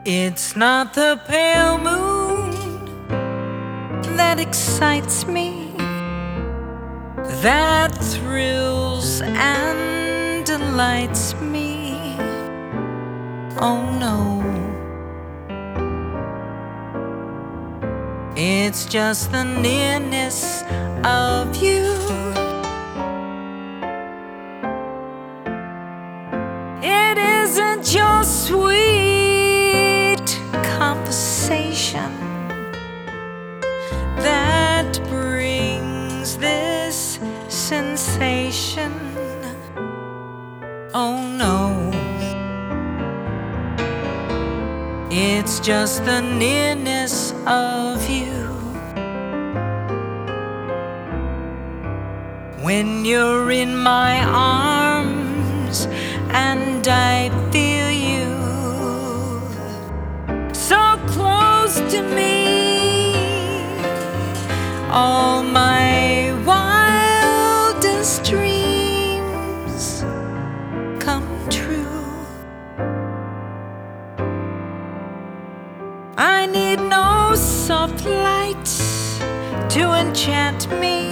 It's not the pale moon that excites me, that thrills and delights me. Oh no, it's just the nearness of you. It isn't your sweet conversation that brings this sensation. Oh no, it's just the nearness of you. When you're in my arms and I feel you so close to me, all my wildest dreams come true. I need no soft lights to enchant me,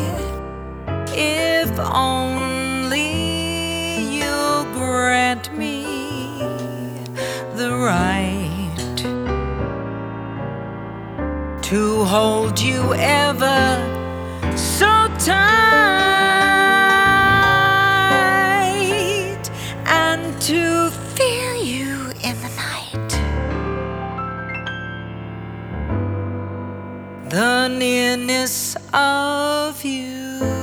if only you'll grant me the right to hold you ever so tight, and to fear you in the night. The nearness of you.